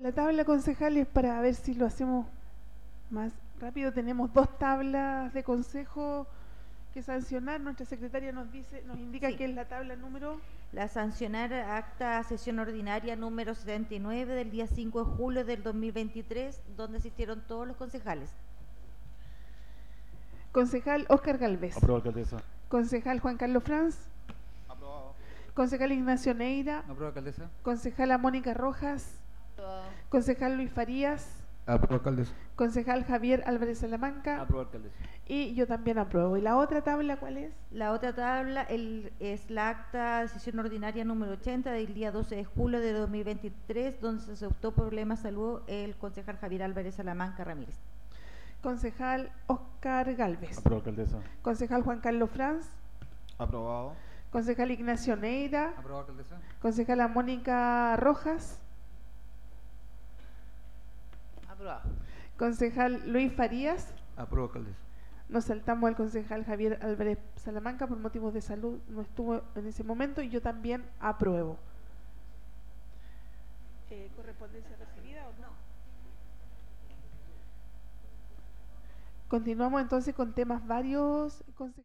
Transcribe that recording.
La tabla, concejales, para ver si lo hacemos más rápido, tenemos dos tablas de consejo que sancionar. Nuestra secretaria nos indica Sí. que es la tabla número. La sancionar acta sesión ordinaria número 79 del día 5 de julio del 2023, donde asistieron todos los concejales. Concejal Óscar Galvez. Aprobado, alcaldesa. Concejal Juan Carlos Franz. Aprobado. Concejal Ignacio Neira. Aprobado, alcaldesa. Concejala Mónica Rojas. Aprobado. Concejal Luis Farías. Aprobado, alcaldesa. Concejal Javier Álvarez Salamanca. Aprobado, alcaldesa. Y yo también apruebo. ¿Y la otra tabla cuál es? La otra tabla es la acta de sesión ordinaria número 80 del día 12 de julio de 2023, donde se optó por problemas de salud el concejal Javier Álvarez Salamanca Ramírez. Concejal Óscar Galvez. Aprobado, alcaldesa. Concejal Juan Carlos Franz. Aprobado. Concejal Ignacio Neira. Aprobado, alcaldesa. Concejala Mónica Rojas. Aprobado. Concejal Luis Farías. Aprobado, alcaldesa. Nos saltamos al concejal Javier Álvarez Salamanca por motivos de salud, no estuvo en ese momento, y yo también apruebo. ¿Correspondencia recibida o no? Continuamos entonces con temas varios.